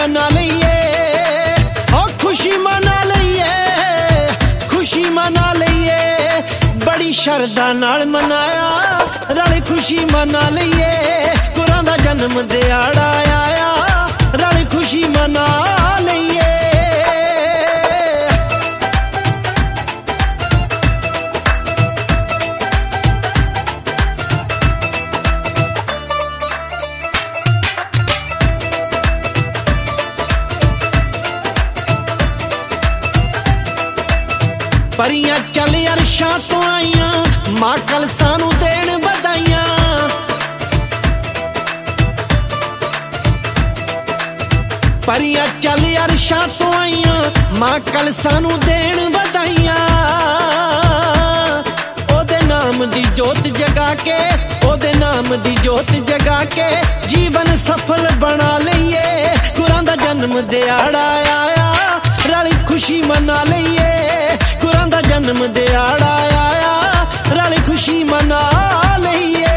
मना लईए, ओ खुशी मना लईए, खुशी मना लईए। बड़ी शरधा नाल मनाया रल खुशी मना लईए। गुरां दा जन्म दिहाड़ा आया रल खुशी मना लईए। परियां चल अरशां तो आईयां, मां कल सानू देण बधाइयां। परियां चल अरशां तो आईयां, मां कल सानू देण बधाइयां। ओदे नाम दी जोत जगा के, ओदे नाम दी जोत जगा के जीवन सफल बना लईए। गुरां दा जन्म दिहाड़ा आया रल खुशी मना लईए। गुरां दा जन्म दिहाड़ा आया रल खुशी मना लईए।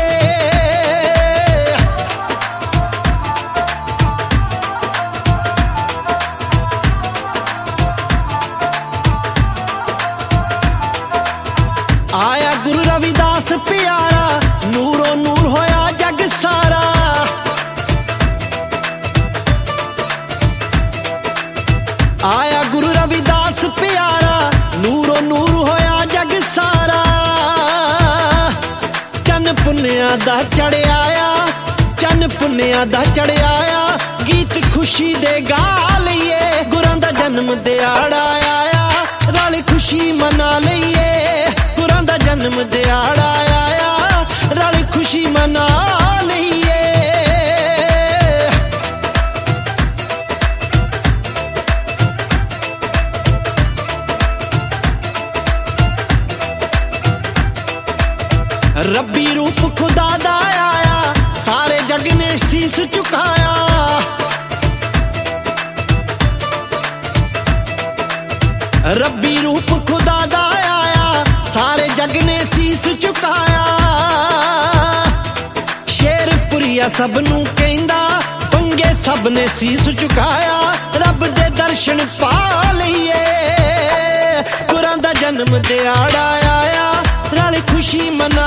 आया गुरु रविदास प्यारा, नूरो नूर होया जग सारा। आया गुरु रविदास प्यारा, नूरो नूर होया जग सारा। चन पुन्निया दा चढ़िया आया, चन पुन्निया दा चढ़िया आया। गीत खुशी दे गा लईए। गुरां दा जन्म दिहाड़ा आया रल खुशी मना लईए। गुरां दा जन्म दिहाड़ा आया रल खुशी मना लईए। रब्बी रूप खुदा दा आया, सारे जग ने शीस झुकाया। रब्बी रूप खुदा दा आया, सारे जग ने शीस झुकाया। शेरपुरिया सब नू कहंदा, पंगे सब ने शीस झुकाया। रब दे दर्शन पा लईए। गुरां दा जन्म दिहाड़ा आया रल खुशी मना